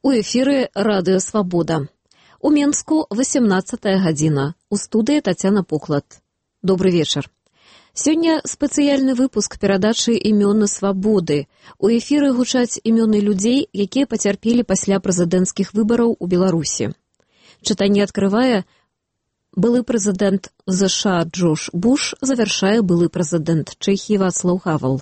У эфіры Радыё Свабода. У Менску 18 гадзіна. У студыі Тацяна Поклад. Добры вечар. Сёння спецыяльны выпуск перадачы імёны свабоды. У эфіры гучаць імёны людзей, якія пацярпелі пасля прэзідэнцкіх выбараў у Беларусі. Чытанне адкрывае былы прэзідэнт ЗША Джордж Буш, завяршае былы прэзідэнт Чэхіі Вацлаў Хавел.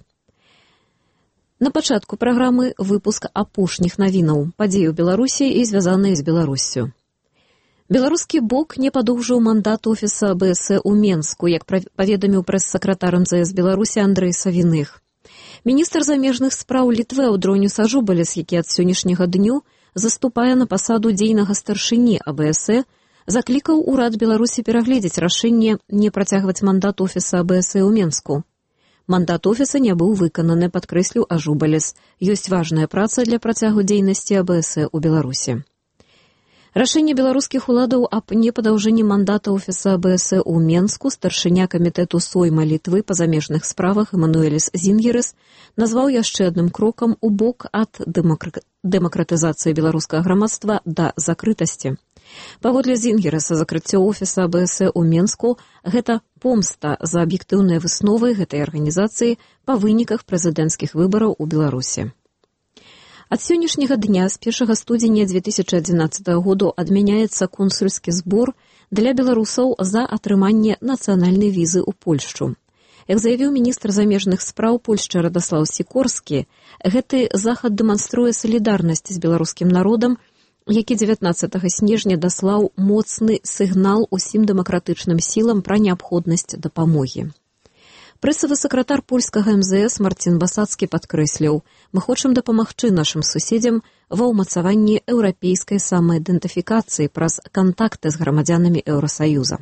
На пачатку праграмы выпуск апошніх навінаў, падзей у Беларусі і звязаныя з Беларуссю. Беларускі бок не падоўжыў мандат офіса АБС у Менску, як паведаміў прэс-сакратар МЗС Беларусі Андрэй Савіных. Міністр замежных спраў Літвы Аўдроніус Ажубалес, які ад сённяшняга дню заступае на пасаду дзейнага старшыні АБС, заклікаў урад Беларусі перагледзець рашэнне не працягваць мандат офіса АБС ў Менску. Мандат офіса не быў выкананы, падкрэсліў Ажубалес. Ёсць важная праца для працягу дзейнасці АБС у Беларусі. Рашэнне беларускіх уладаў аб непадаўжэнні мандата офіса АБС у Менску старшыня камітэту Сойма Літвы па замежных справах Эмануэліс Зінгерес назваў яшчэ адным крокам у бок ад дэмакратызацыі беларускага грамадства да закрытасці. Паводле Зінгереса, закрыццё офіса АБС у Менску – гэта помста за аб'ектыўныя высновы гэтай арганізацыі па выніках прэзідэнцкіх выбараў у Беларусі. Ад сённяшняга дня, з 1 студзеня 2011 году, адмяняецца консульскі збор для беларусаў за атрыманне нацыянальнай візы ў Польшчу. Як заявіў міністр замежных спраў Польшчы Радаслаў Сікорскі, гэты захад дэманструе салідарнасць з беларускім народам, які 19 снежня даслаў моцны сігнал усім дэмакратычным сілам пра неабходнасць дапамогі. Прэсавы сакратар польскага МЗС Марцін Басацкі падкрэсліў: «Мы хочам дапамагчы нашым суседзям ва ўмацаванні еўрапейскай самаідэнтыфікацыі праз кантакты з грамадзянамі Еўрасаюза».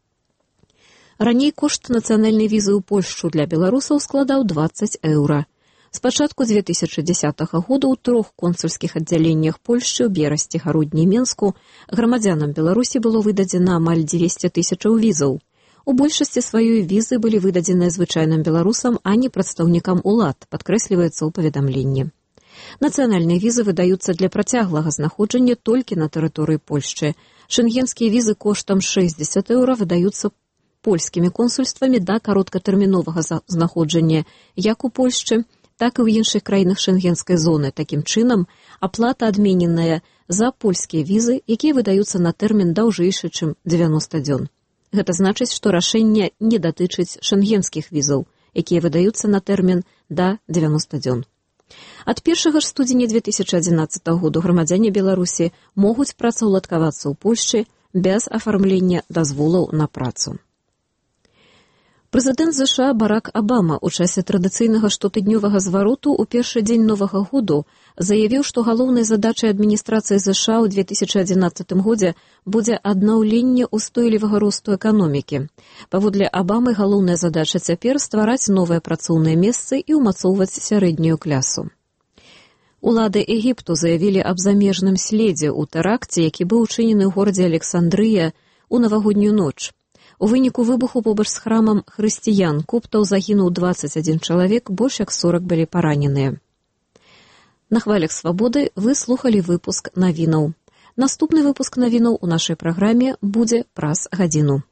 Раней кошт нацыянальнай візы ў Польшчу для беларусаў складаў 20 еўра. З пачатку 2010 года ў 3 консульскіх аддзяленнях Польшчы ў Берасці, Гародні і Менску грамадзянам Беларусі было выдадзена амаль 200 тысячаў візаў. У большасці сваёй візы былі выдадзеныя звычайным беларусам, а не прадстаўнікам улад, падкрэсліваецца ў паведамленні. Нацыянальныя візы выдаюцца для працяглага знаходжання толькі на тэрыторыі Польшчы. Шэнгенскія візы коштам 60 еўра выдаюцца польскімі консульствамі да кароткатэрміновага знаходжання як у Польшчы, так і ў іншых краінах шэнгенскай зоны. Такім чынам, аплата адмененая за польскія візы, якія выдаюцца на тэрмін даўжэйшы, чым 90 дзён. Гэта значыць, што рашэнне не датычыць шэнгенскіх візаў, якія выдаюцца на тэрмін да 90 дзён. Ад 1 студзеня 2011 году грамадзяне Беларусі могуць працаўладкавацца ў Польшчы без афармлення дазволаў на працу. Прэзідэнт ЗША Барак Абама ў часе традыцыйнага штотыднёвага звароту ў першы дзень Новага году заявіў, што галоўнай задачай адміністрацыі ЗША ў 2011 годзе будзе аднаўленне ўстойлівага росту эканомікі. Паводле Абамы, галоўная задача цяпер ствараць новыя працоўныя месцы і ўмацоўваць сярэднюю клясу. Улады Егіпту заявілі аб замежным следзе ў тэракце, які быў учынены ў горадзе Александрыя ў навагоднюю ноч. У выніку выбуху побач з храмам хрысціян коптаў загінуў 21 чалавек, больш як 40 былі параненыя. На хвалях свабоды вы слухалі выпуск навінаў. Наступны выпуск навінаў у нашай праграме будзе праз гадзіну.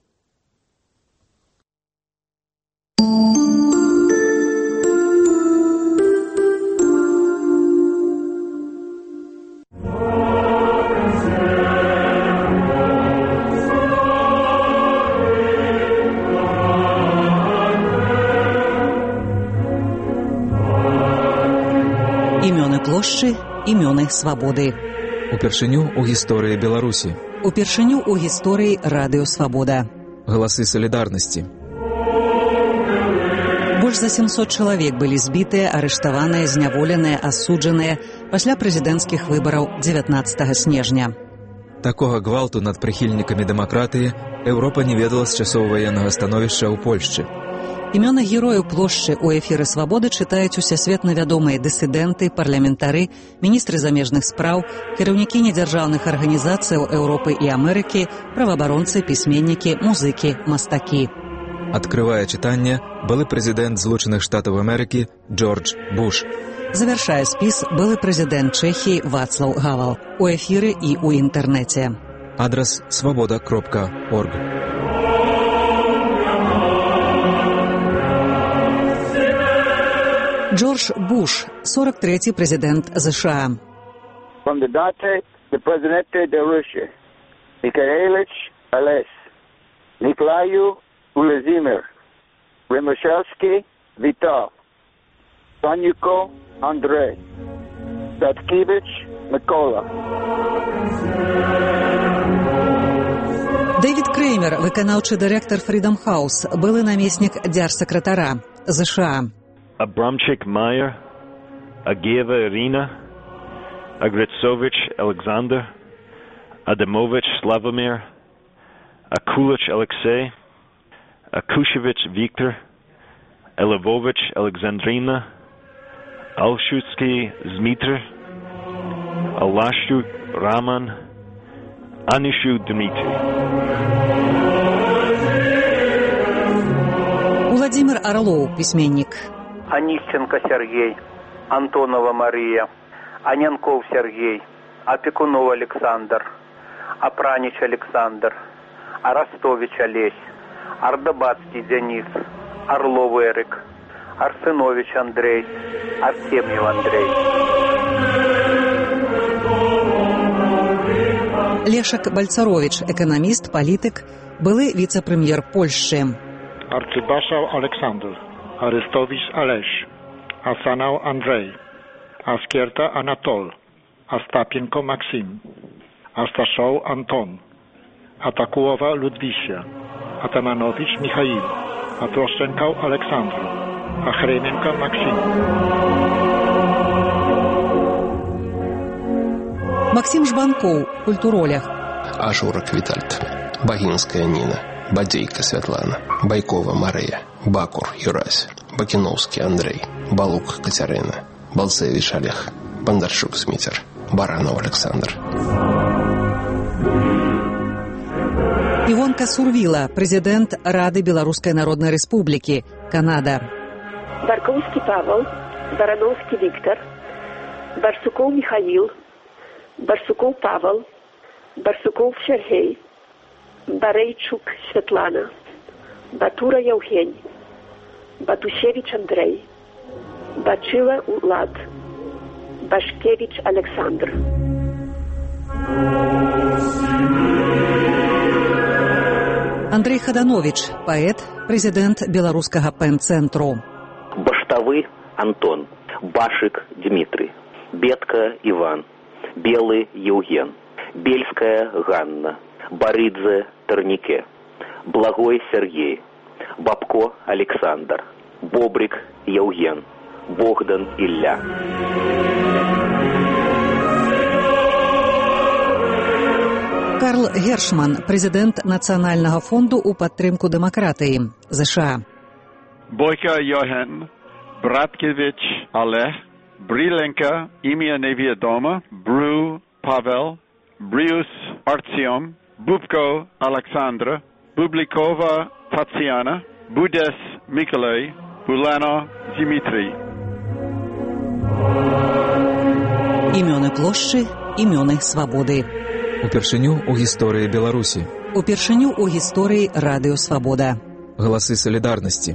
Плошчы, імёны свабоды. Упершыню ў гісторыі Беларусі. Упершыню ў гісторыі Радыё Свабода. Галасы салідарнасці. Больш за 700 чалавек былі збітыя, арыштаваныя, зняволеныя, асуджаныя пасля прэзідэнцкіх выбараў 19 снежня. Такога гвалту над прыхільнікамі дэмакратыі Еўропа не ведала з часоў ваеннага становішча ў Польшчы. Імёны герояў плошчы ў эфіры «Свабоды» чытаюць усесветна вядомыя дысідэнты, парламентары, міністры замежных спраў, кіраўнікі недзяржаўных арганізацыяў Еўропы і Амерыкі, праваабаронцы, пісьменнікі, музыкі, мастакі. Адкрывае чытанне былы прэзідэнт Злучаных Штатаў Амерыкі Джордж Буш. Завершае спіс былы прэзідэнт Чэхіі Вацлаў Гавал. У эфіры і ў інтэрнэце. Адрес svoboda.org. Джордж Буш, 43-й прэзідэнт США. Кандидаты в президенты Беларуси. Михайлович Олесь, Николаю Владимир, Римашевский Витал, Санюко Андрей, Таткевич Микола. Дэвід Креймер, выканаўчы дырэктар Freedom House, былы намеснік дзяржсакратара США. Абрамчик Майер, Агеева Ирина, Агрицович Александр, Адамович Славомир, Акулич Алексей, Акушевич Виктор, Элевович Александрина, Алшутский Дмитрий, Алашют Роман, Анишу Дмитрий. Владимир Орлов, письменник. Онищенко Сергей, Антонова Мария, Аненков Сергей, Опекунов Александр, Апранич Александр, Аростович Олесь, Ардабацкий Денис, Орлов Эрик, Арсенович Андрей, Артемьев Андрей. Лешак Бальцарович, экономист, политик, былы вице-премьер Польши. Арцыбашаў Александр, Арестович Олесь, Асанов Андрей, Аскерта Анатол, Остапенко Максим, Асташов Антон, Атакулова Людвища, Атаманович Михаил, Атрощенков Александр, Ахременко Максим. Максим Жбанков, культуролях. Ажурак Витальд, Багинская Нина, Бадейка Светлана, Байкова Мария, Бакур Юрась, Бакиновский Андрей, Балук Катерина, Балцевич Олег, Бондарчук Смитер, Баранов Александр. Івонка Сурвіла, прэзідэнт Рады Беларускай Народнай Рэспублікі, Канада. Барковский Павел, Барановский Виктор, Барсуков Михаил, Барсуков Павел, Барсуков Сергей, Барейчук Светлана, Батура Евгений, Батусевич Андрей, Бачила Улад, Башкевич Александр. Андрей Хаданович, паэт, прэзідэнт беларускага пэн-цэнтру. Баштавы Антон, Башик Дмитрий, Бетка Иван, Белый Евген, Бельская Ганна, Барыдзе Торнике, Благой Сергей, Бабко Александр, Бобрик Евген, Богдан Илья. Карл Гершман, прэзідэнт Нацыянальнага фонду ў падтрымку дэмакратыі, США. Бойко Йохан, Браткевич Олег, Бриленко Ім'я невідоме, Бру Павел, Брюс Артем, Бубко Олександр, Бубликова Татьяна, Будес Миколай, Булано Дмитрий. Імёны плошчы, імёны свабоды. Упершыню ў гісторыі Беларусі. Упершыню ў гісторыі Радыё Свабода. Галасы салідарнасці.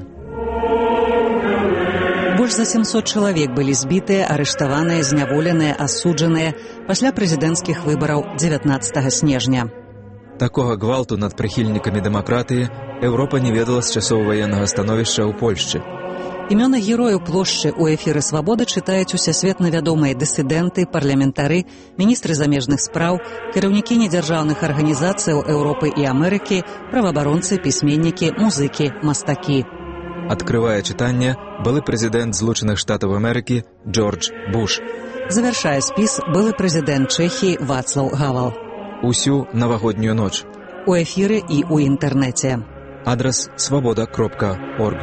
Больш за 700 чалавек былі збітыя, арыштаваныя, зняволеныя, асуджаныя пасля прэзідэнцкіх выбараў 19 снежня. Такога гвалту над прыхільнікамі дэмакратыі Еўропа не ведала з часоў ваеннага становішча ў Польшчы. Імёны герояў плошчы ў эфіры «Свабода» чытаюць усесветна вядомыя дысідэнты, парламентары, міністры замежных спраў, кіраўнікі недзяржаўных арганізацыяў Еўропы і Амерыкі, праваабаронцы, пісьменнікі, музыкі, мастакі. Адкрывае чытанне былы прэзідэнт Злучаных Штатаў Амерыкі Джордж Буш. Завяршае спіс былы прэзідэнт Чэхіі Вацлаў Гавал. Усю навагоднюю ноч. У эфіры і ў інтэрнэце. Адрес svoboda.org.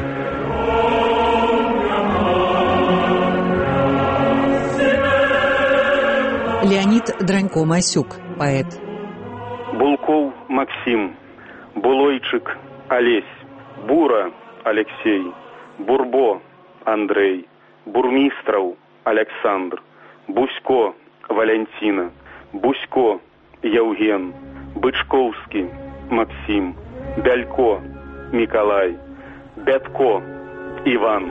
Леонид Дранько-Масюк, поэт. Булков Максим, Булойчик Олесь, Бура Алексей, Бурбо Андрей, Бурмистров Александр, Бусько Валентина, Бусько Евген, Бычковский Максим, Бялько Николай, Бятко Иван.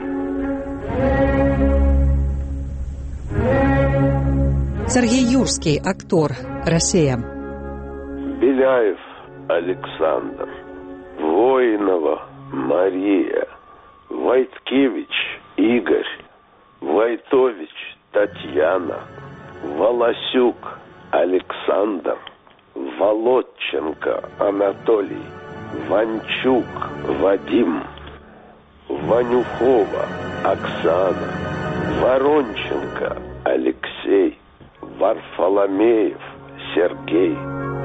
Сергей Юрский, актор, Россия. Беляев Александр, Воинова Мария, Войткевич Игорь, Войтович Татьяна, Волосюк Александр, Володченко Анатолий, Ванчук Вадим, Ванюхова Оксана, Воронченко Алексей, Варфоломеев Сергей.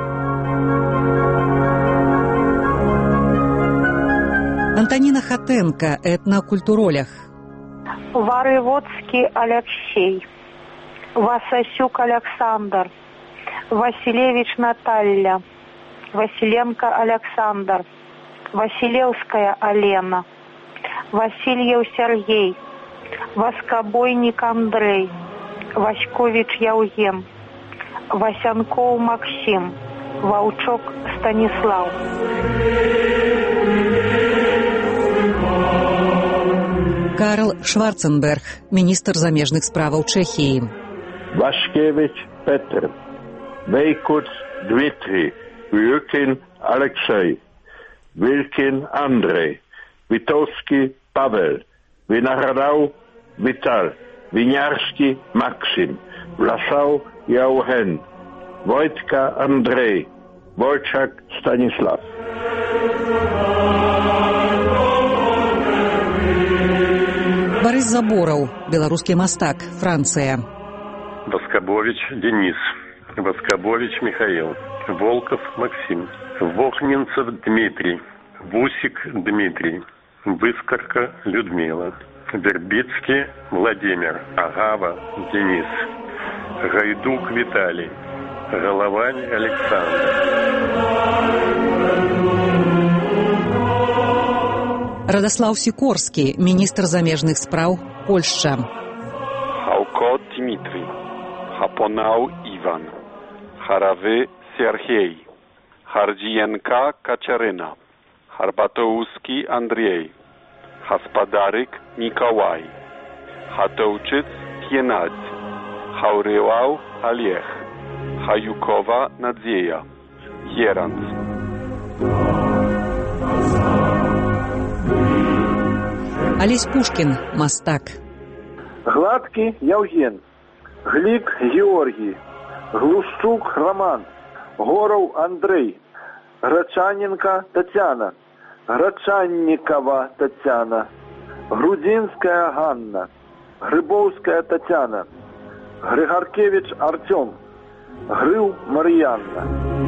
Антонина Хотенко, этнокультуролях. Воеводский Алексей, Васасюк Александр, Василевич Наталья, Василенко Александр, Василевская Алена, Васильев Сергей, Воскобойник Андрей, Васькович Евген, Васянков Максим, Волчок Станислав. Карл Шварценберг, міністр заміжних справ Чехії. Вашкевич Петр, Вейкуц Дмитрий, Вилкин Алексей, Вилкин Андрей, Витовский Павел, Виноградов Виталь, Винярский Максим, Власов Евген, Войтка Андрей, Волчак Станислав. Борис Заборов, белорусский мастак, Франция. Воскобович Денис, Воскобович Михаил, Волков Максим, Вохнинцев Дмитрий, Вусик Дмитрий, Выскорка Людмила, Вербицкий Владимир, Агава Денис, Гайдук Виталий, Головань Александр. Радослав Сикорский, министр замежных справ, Польша. Хауко Дмитрий, Хапонау Иван, Харавы Сергей, Хардиенко Катерина, Харбатоуский Андрей, Хаспадарик Николай, Хатовчиц Геннадий, Хауревау Олег, Хаюкова Надзея, Еранц. Олесь Пушкин, мастак. Гладкий Евген, Глик Георгий, Глущук Роман, Горов Андрей, Грачаненко Татьяна, Грачанникова Татьяна, Грудинская Ганна, Грибовская Татьяна, Григоркевич Артем, Грив Марьянна.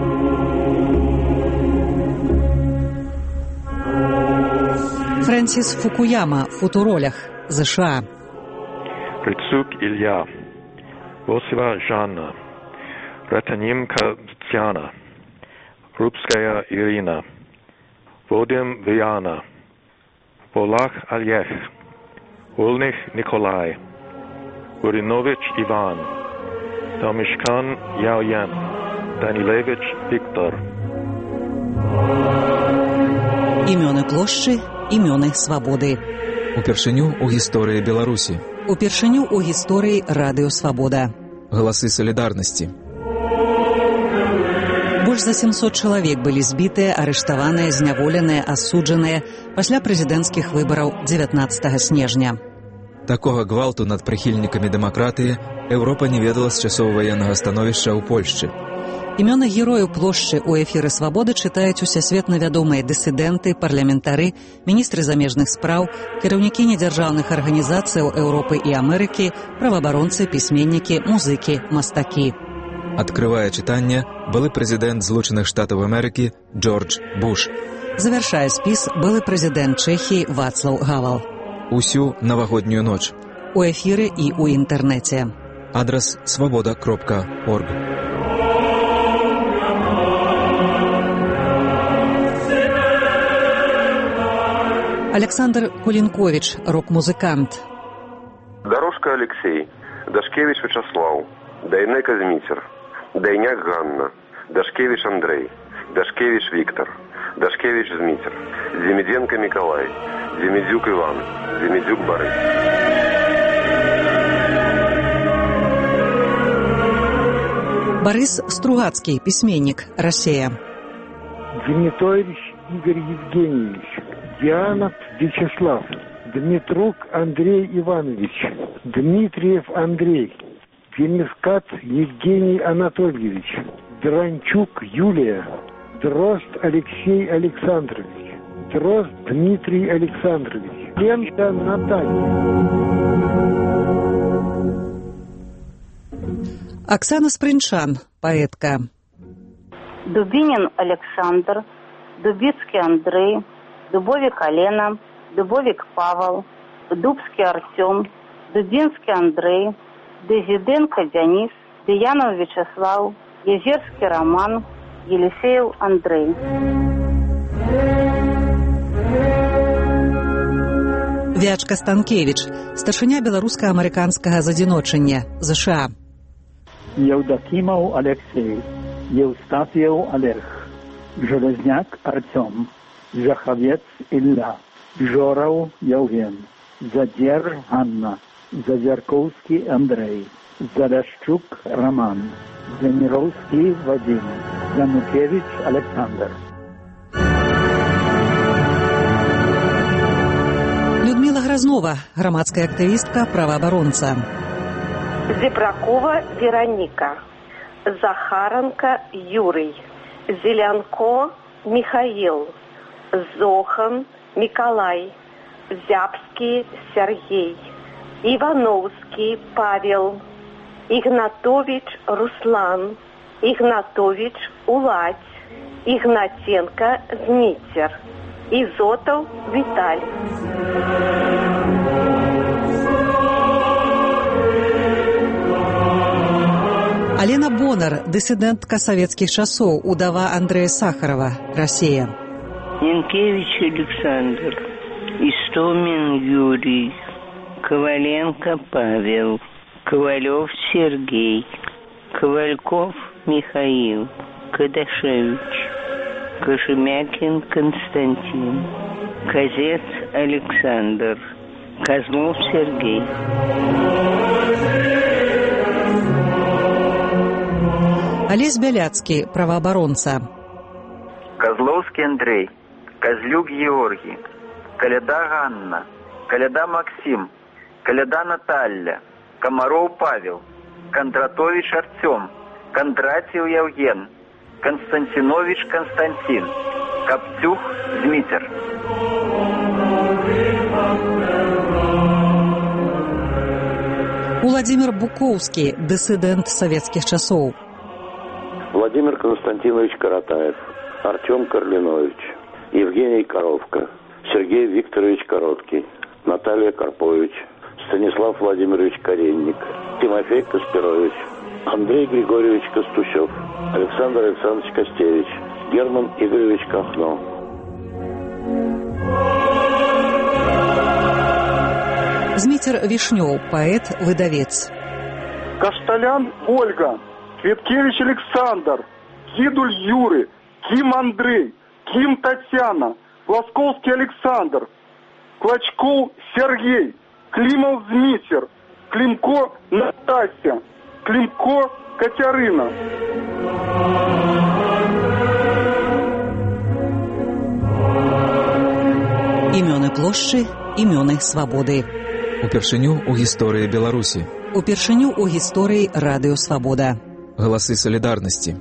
Фрэнсис Фукуяма, футуролях, США. Рыцук Илья, Восева Жанна, Ратаненко Татьяна, Рубская Ирина, Водим Виана, Волах Олег, Волних Николай, Уринович Иван, Домишкан Яоян, Данилевич Виктор. Імёны плошчы, імёны свабоды. Упершыню ў гісторыі Беларусі. Упершыню ў гісторыі Радыё Свабода. Галасы салідарнасці. Больш за 700 чалавек былі збітыя, арыштаваныя, зняволеныя, асуджаныя пасля прэзідэнцкіх выбараў 19 снежня. Такога гвалту над прыхільнікамі дэмакратыі Еўропа не ведала з часоў ваеннага становішча ў Польшчы. Імёны герояў плошчы ў эфіры «Свабода» чытаюць усесветна вядомыя дысідэнты, парламентары, міністры замежных спраў, кіраўнікі недзяржаўных арганізацыяў Еўропы і Амерыкі, праваабаронцы, пісьменнікі, музыкі, мастакі. Адкрывае чытанне былы прэзідэнт Злучаных Штатаў Амерыкі Джордж Буш. Завяршае спіс былы прэзідэнт Чэхіі Вацлаў Гавал. Усю навагоднюю ноч. У эфіры і ў інтэрнэце. Адрас свабода.орг. Александр Кулинкович, рок-музыкант. Дорожка Алексей, Дашкевич Вячеслав, Дайнека Змитер, Дайняк Ганна, Дашкевич Андрей, Дашкевич Виктор, Дашкевич Змитер, Демиденко Николай, Демидюк Иван, Демидюк Борис. Борис Стругацкий, письменник, Россия. Дмитрович Игорь Евгеньевич, Дианов Вячеслав, Дмитрук Андрей Иванович, Дмитриев Андрей, Демискат Евгений Анатольевич, Дранчук Юлия, Дрозд Алексей Александрович, Дрозд Дмитрий Александрович, Ленка Наталья. Оксана Спринчан, поэтка. Дубинин Александр, Дубицкий Андрей, Дубовик Алена, Дубовик Павел, Дубский Артем, Дубинский Андрей, Дезиденко Денис, Деянов Вячеслав, Езерский Роман, Елисеев Андрей. Вячка Станкевич, старшыня беларуска-амерыканскага задзіночання, ЗША. Евдокимов Алексей, Евстафьев Олег, Железняк Артем, Жаховец Илья, Жоров Евген, Задер Анна, Зазерковский Андрей, Залящук Роман, Замировский Вадим, Янукевич Александр. Людмила Грознова, громадская активистка, правооборонца. Зебракова Вероника, Захаренко Юрий, Зелянко Михаил, Зохан Николай, Зябский Сергей, Ивановский Павел, Игнатович Руслан, Игнатович Уладь, Игнатенко Дмитер, Изотов Виталь. Алена Бонар, дысідэнтка савецкіх часоў, удава Андрэя Сахарова, Россия. Янкевич Александр, Истомин Юрий, Коваленко Павел, Ковалев Сергей, Ковальков Михаил, Кадашевич, Кожемякин Константин, Козец Александр, Козлов Сергей. Олесь Беляцкий, правооборонца. Козловский Андрей, Козлюк Георгий, Коляда Ганна, Коляда Максим, Коляда Наталья, Комаров Павел, Кондратович Артем, Кондратьев Евген, Константинович Константин, Коптюх Дмитр. Владимир Буковский, дысідэнт савецкіх часоў. Владимир Константинович Каратаев, Артем Карлинович, Евгений Коровко, Сергей Викторович Короткий, Наталья Карпович, Станислав Владимирович Каренник, Тимофей Каспирович, Андрей Григорьевич Костущев, Александр Александрович Костевич, Герман Игоревич Кахно. Змитер Вишнев, поэт, выдавец. Кашталян Ольга, Кветкевич Александр, Кидуль Юрий, Ким Андрей, Ким Татьяна, Лосковский Александр, Клочков Сергей, Климов Дмитр, Климко Настасья, Климко Катерина. Імёны плошчы, імёны свабоды. Упершыню ў гісторыі Беларусі. Упершыню ў гісторыі Радыё Свабода. Галасы салідарнасці.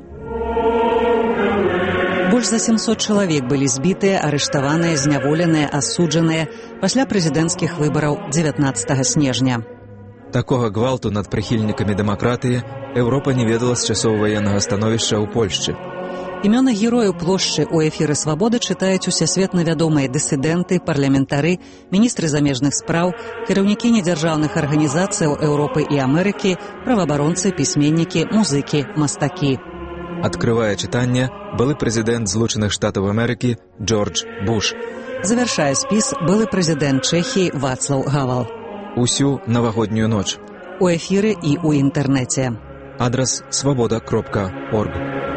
Больш за 700 чалавек былі збітыя, арыштаваныя, зняволеныя, асуджаныя пасля прэзідэнцкіх выбараў 19 снежня. Такога гвалту над прыхільнікамі дэмакратыі Еўропа не ведала з часоў ваеннага становішча ў Польшчы. Імёны герояў плошчы ў эфіры «Свабода» чытаюць усесветна вядомыя дысідэнты, парламентары, міністры замежных спраў, кіраўнікі недзяржаўных арганізацыяў Еўропы і Амерыкі, праваабаронцы, пісьменнікі, музыкі, мастакі. Адкрывае чытанне былы прэзідэнт Злучаных Штатаў Амерыкі Джордж Буш. Завяршае спіс былы прэзідэнт Чэхіі Вацлаў Гавал. Усю навагоднюю ноч. у ефірі і у інтернеті. Адрес svoboda.org.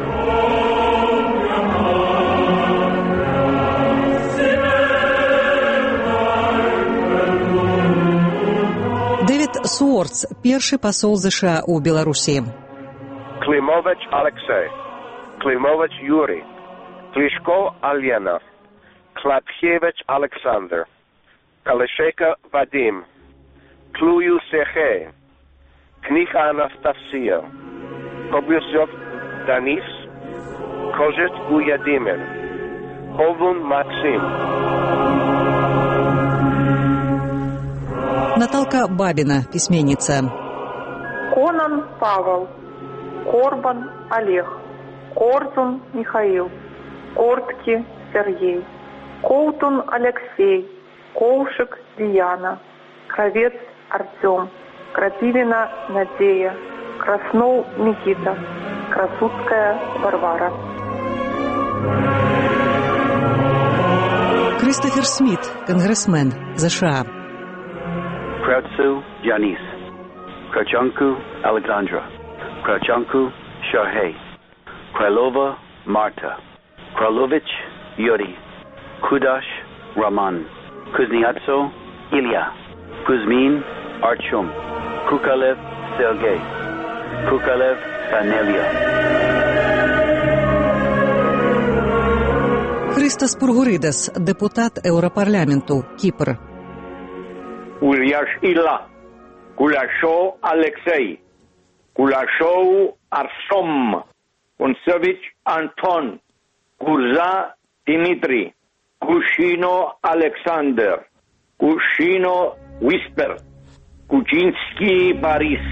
Дэвид Суорц, першы пасол ЗША ў Беларусі. Климович Алексей, Климович Юрий, Клишко Алена, Клапхевич Александр, Калишека Вадим, Клую Сергей, Книха Анастасия, Кобрюсов Данис, Кожет Уядимир, Ховун Максим. Наталка Бабина, письменница. Конан Павел, Корбан Олег, Корзун Михаил, Кортки Сергей, Коутун Алексей, Коушек Диана, Кровец Артем, Крапивина Надея, Краснов Никита, Красудская Варвара. Кристофер Смит, конгрессмен, ЗША. Krautsu Yanis, Krachanku Alexandra, Krachanku Shahei, Krylova Marta, Krylovich Yuri, Kudash Raman, Kuznetsov Ilya, Kuzmin Artyom, Kukalev Sergei, Kukalev Danelia. Христос Пургуридес, депутат Европарламенту, Кипр. Ульяш Илла, Кулашов Алексей, Кулашов Арсом, Кунцевич Антон, Курза Дмитрий, Кушино Александр, Кушино Виспер, Кучинский Борис.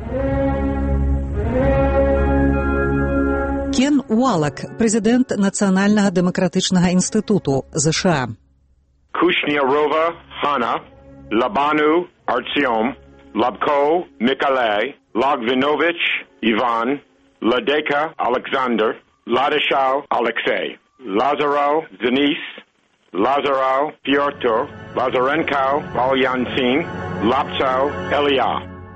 Кен Уалак, президент Національного демократичного інституту ЗША. Kushnierova Hanna, Labanu Artyom, Labko Nikolai, Logvinovich Ivan, Ladeka Alexander, Ladishau Alexei, Lazarov Denis, Lazarov Pyotr, Lazarenko Valyantin, Lapsau Elia.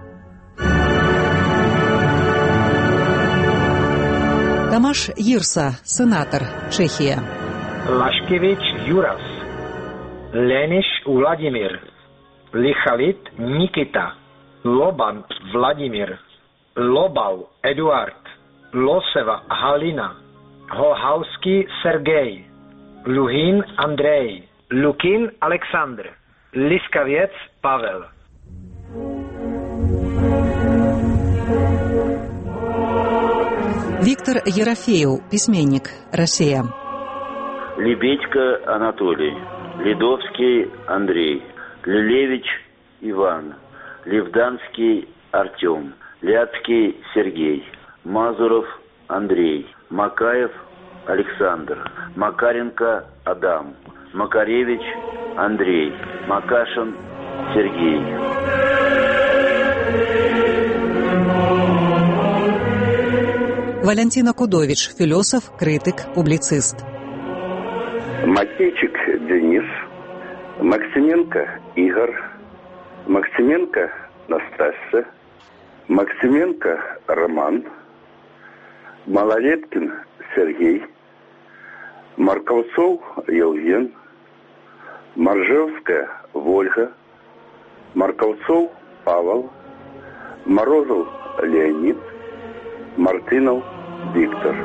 Тамаш Йирса, сенатор, Чехия. Лашкевич Юрас, Лениш Владимир, Лихалит Никита, Лобан Владимир, Лобал Эдуард, Лосева Галина, Голхауский Сергей, Люгин Андрей, Лукин Александр, Лисковец Павел. Виктор Ерофеев, письменник, Россия. Лебедько Анатолий, Ледовский Андрей, Лилевич Иван, Левданский Артем, Ляцкий Сергей, Мазуров Андрей, Макаев Александр, Макаренко Адам, Макаревич Андрей, Макашин Сергей. Валентина Кудович, философ, критик, публицист. Матейчик Денис, Максименко Игорь, Максименко Настасья, Максименко Роман, Малолеткин Сергей, Марковцов Евген, Моржевская Вольга, Марковцов Павел, Морозов Леонид, Мартынов Виктор.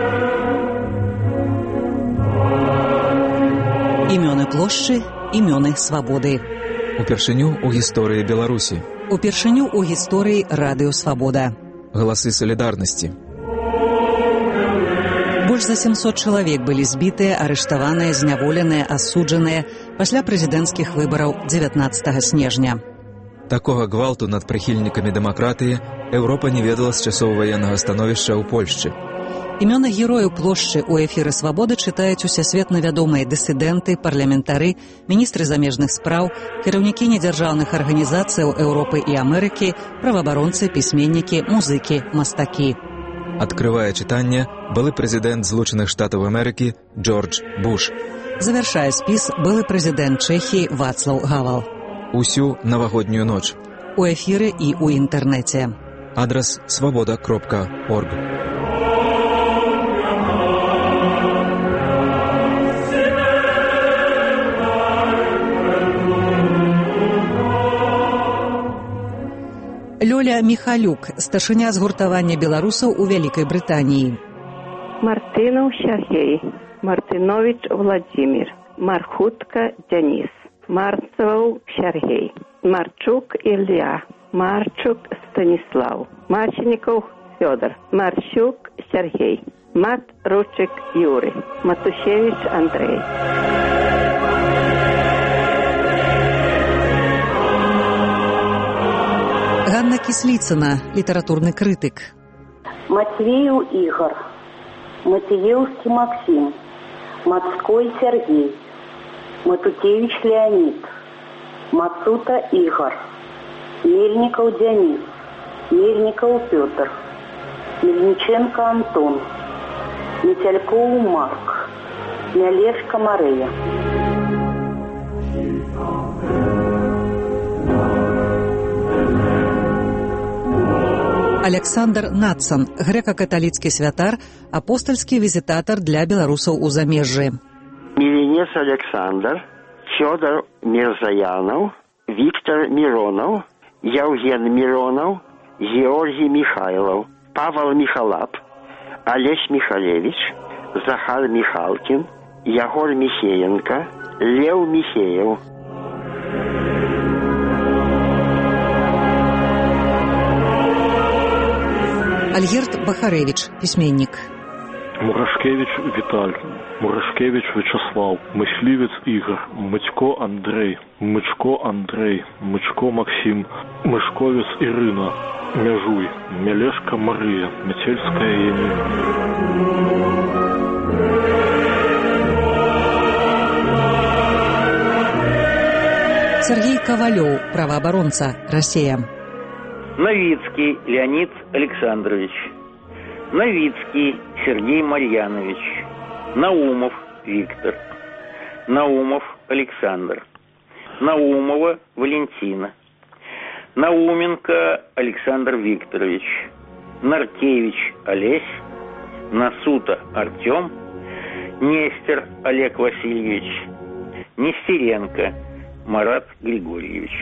Імёны плошчы, імёны свабоды. Упершыню ў гісторыі Беларусі. Упершыню ў гісторыі Радыё Свабода. Галасы салідарнасці. Больш за 700 чалавек былі збітыя, арыштаваныя, зняволеныя, асуджаныя пасля прэзідэнцкіх выбараў 19 снежня. Такога гвалту над прыхільнікамі дэмакратыі Еўропа не ведала з часоў ваеннага становішча ў Польшчы. Імёны герояў плошчы ў эфіры «Свабоды» чытаюць усесветна вядомыя дысідэнты, парламентары, міністры замежных спраў, кіраўнікі недзяржаўных арганізацыяў Еўропы і Амерыкі, праваабаронцы, пісьменнікі, музыкі, мастакі. Адкрывае чытанне былы прэзідэнт Злучаных Штатаў Амерыкі Джордж Буш. Завяршае спіс былы прэзідэнт Чэхіі Вацлаў Гавал. Усю навагоднюю ноч. у ефірі і у інтернеті. Адрес svoboda.org. Лёля Михалюк, старшыня згуртавання беларусаў у Вялікай Брытаніі. Мартынов Сергей, Мартынович Владимир, Мархутка Денис, Марцев Сергей, Марчук Илья, Марчук Станислав, Марченников Федор, Марчук Сергей, Матручик Юрий, Матушевич Андрей. Ганна Кислицына, літаратурны крытык. Матвеев Игорь, Матвеевский Максим, Мацкой Сергей, Матутевич Леонид, Мацута Игорь, Мельников Денис, Мельников Петр, Мельниченко Антон, Метельков Марк, Мялешка Мария. Александр Нацан, грэка-каталіцкі святар, апостальскі візітатар для беларусаў у замежжы. Миринец Александр, Федор Мирзаянов, Виктор Миронов, Евген Миронов, Георгий Михайлов, Павел Михалап, Олесь Михалевич, Захар Михалкин, Егор Михеенко, Лев Михеев. Альгерт Бахаревич, письменник. Мурашкевич Виталь, Мурашкевич Вячеслав, Мысливец Игорь, Мытько Андрей, Мычко Андрей, Мычко Максим, Мышковец Ирина, Мяжуй, Мелешка Мария, Метельская Енина. Сергей Ковалев, правооборонца, Россия. Новицкий Леонид Александрович, Новицкий Сергей Марьянович, Наумов Виктор, Наумов Александр, Наумова Валентина, Науменко Александр Викторович, Наркевич Олесь, Насута Артем, Нестер Олег Васильевич, Нестеренко Марат Григорьевич.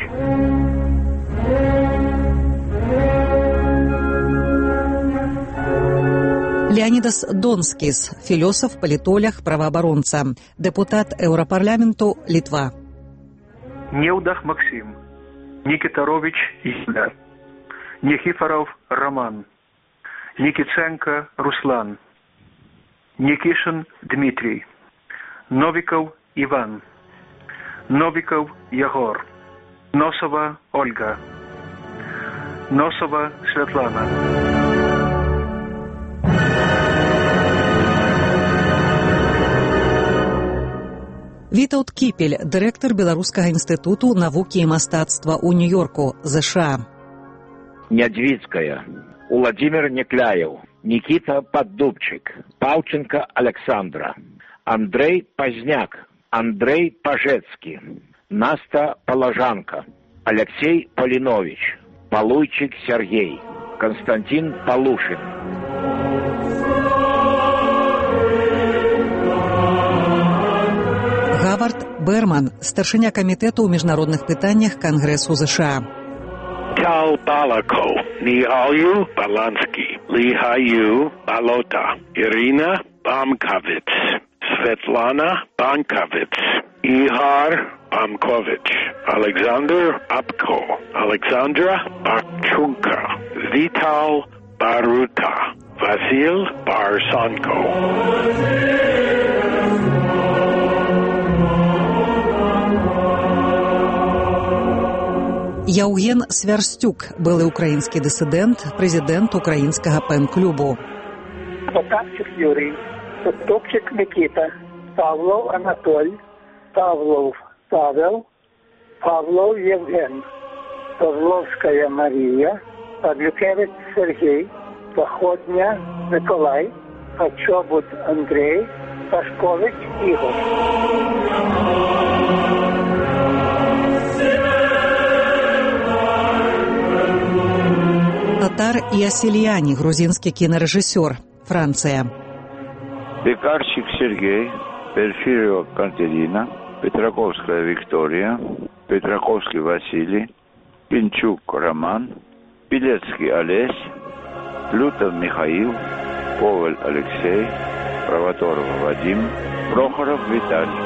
Леонидас Донскис, философ, политолог, правооборонца, депутат Европарламенту, Литва. Неудах Максим, Никитарович Юля, Никифоров Роман, Никитенко Руслан, Никишин Дмитрий, Новиков Иван, Новиков Егор, Носова Ольга, Носова Светлана. Вітаўт Кіпель, дырэктар Беларускага інстытуту навукі і мастацтва ў Нью-Йорку, ЗША. Нядвицкая, Владимир Некляев, Никита Поддубчик, Павченко Александра, Андрей Поздняк, Андрей Пажецкий, Наста Положанка, Алексей Полинович, Полуйчик Сергей, Константин Полушин. Гавард Берман, старшыня камітэту ў міжнародных пытаннях Кангрэсу ЗША. Tal Balako, Nihayu Balansky, Lihayu Balota, Irina Bamkovits, Svetlana Bankovits, Ihar Bamkovich, Alexander Apko, Alexandra Bakchunka, Vital Baruta, Vasil Barsanko. Яўген Свярстюк, былы украінскі дысідэнт, прэзідэнт украінскага пен-клубу. Потапчик Юрий, Топчик Никита, Павлов Анатоль, Павлов Павел, Павлов Евген, Павловская Мария, Павлюкевич Сергей, Походня Николай, Почобут Андрей, Пашкович Игорь. Татар Иосельяни, грузинский кинорежиссер, Франция. Пекарчик Сергей, Перфирова Катерина, Петраковская Виктория, Петраковский Василий, Пинчук Роман, Пилецкий Олесь, Лютов Михаил, Коваль Алексей, Провоторов Вадим, Прохоров Виталий.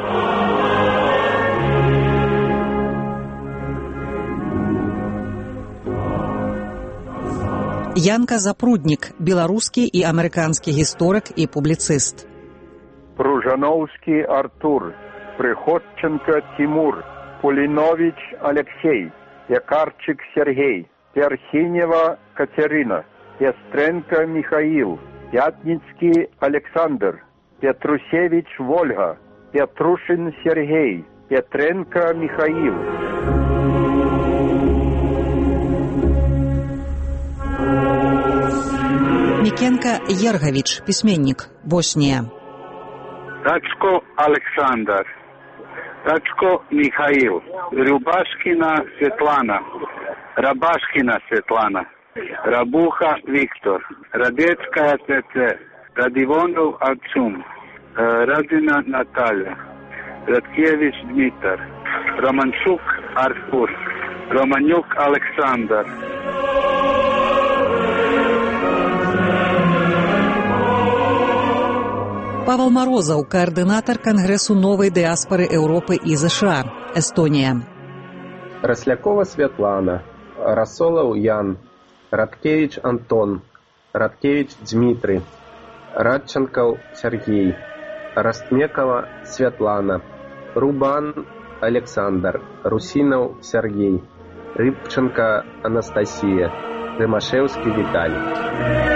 Янка Запрудник, белорусский и американский историк и публицист. Пружановский Артур, Приходченко Тимур, Пулинович Алексей, Якарчик Сергей, Перхинева Катерина, Пестренко Михаил, Пятницкий Александр, Петрусевич Вольга, Петрушин Сергей, Петренко Михаил. Микенко Ергович, письменник, Босния. Тачко Александр, Тачко Михаил, Рубашкина Светлана, Рабашкина Светлана, Рабуха Виктор, Радецкая ТЦ, Радивонов Арчум, Радина Наталья, Радкевич Дмитр, Романчук Артур, Романюк Александр. Павел Морозов, координатор Конгрессу новой диаспоры Европы и США, Эстония. Рослякова Светлана, Рассолов Ян, Радкевич Антон, Радкевич Дмитрий, Радченков Сергей, Растмекова Светлана, Рубан Александр, Русинов Сергей, Рыбченко Анастасия, Римашевский Виталий.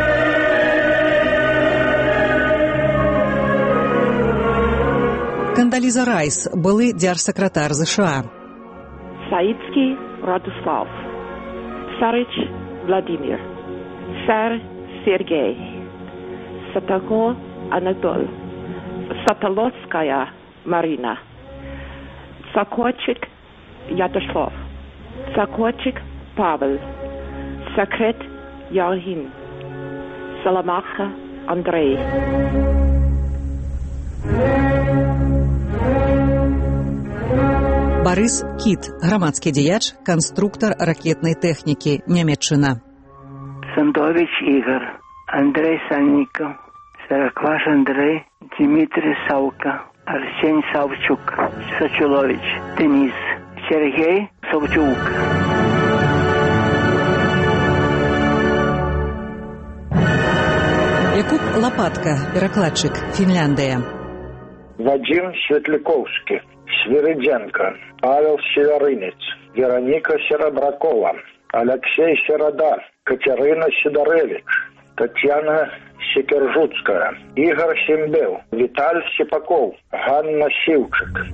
Кандализа Райс, былый держсекретарь США. Саицкий Радослав, Сарыч Владимир, Сар Сергей, Сатаго Анатолий, Сатолоцкая Марина, Сокотчик Ятослав, Сокотчик Павел, Сакрет Яхин, Саламаха Андрей. Борис Кіт, громадський діяч, конструктор ракетної техніки, Німеччина. Сандович Ігор, Андрей Санников, Саракваш Андрей, Дмитрий Савка, Арсений Савчук, Сачулович, Денис, Сергей Савчук. Якуб Лопатка, перекладчик, Фінляндія. Вадим Светляковский, Свириденко, Павел Северинец, Вероника Серебракова, Алексей Серода, Катерина Сидоревич, Татьяна Секержутская, Игорь Симбел, Виталь Сипаков, Ганна Сивчик.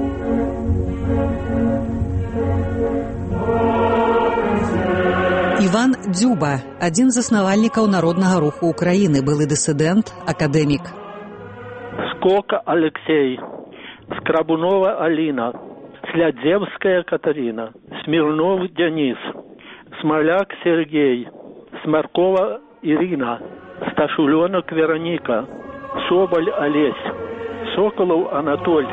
Іван Дзюба, один з заснавальнікаў Народнага руху Украіны, былы дысідэнт, акадэмік. Скока Алексей, Скрабунова Алина, Слядзевская Катерина, Смирнов Денис, Смоляк Сергей, Смаркова Ирина, Сташуленок Вероника, Соболь Олесь, Соколов Анатоль.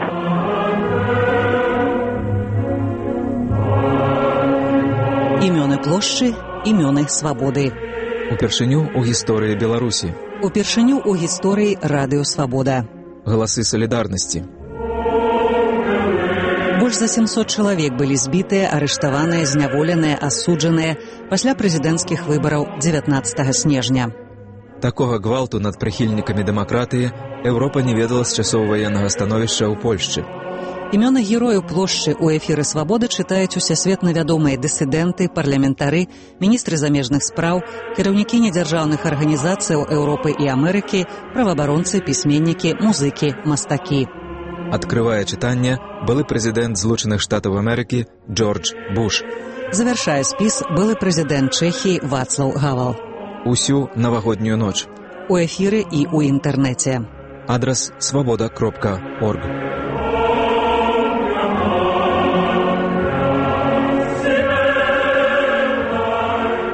Імёны плошчы, імёны свабоды. Упершыню ў гісторыі Беларусі. Упершыню ў гісторыі Радыё Свабода. Галасы салідарнасці. Больш за 700 чалавек былі збітыя, арыштаваныя, зняволеныя, асуджаныя пасля прэзідэнцкіх выбараў 19 снежня. Такога гвалту над прыхільнікамі дэмакратыі Еўропа не ведала з часоў ваеннага становішча ў Польшчы. Імёны герояў плошчы ў эфіры «Свабода» чытаюць усесветна вядомыя дысідэнты, парламентары, міністры замежных спраў, кіраўнікі недзяржаўных арганізацыяў Еўропы і Амерыкі, праваабаронцы, пісьменнікі, музыкі, мастакі. Адкрывае чытанне былы прэзідэнт Злучаных Штатаў Амерыкі Джордж Буш. Завяршае спіс былы прэзідэнт Чэхіі Вацлаў Гавал. Усю навагоднюю ноч. У эфіры і ў інтэрнэце. Адрас свабода.орг.